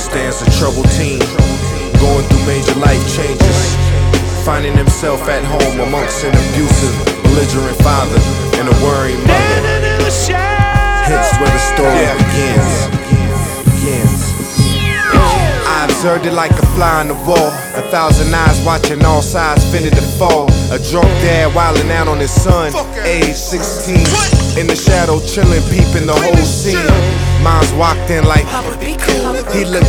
understands the troubled teen, going through major life changes, finding himself at home amongst an abusive, belligerent father and a worrying mother. Hence where the story begins. I observed it like a fly on the wall, 1,000 eyes watching all sides fitted to fall. A drunk dad wilding out on his son, age 16, in the shadow chilling, peeping the whole scene. Moms walked in like, he looked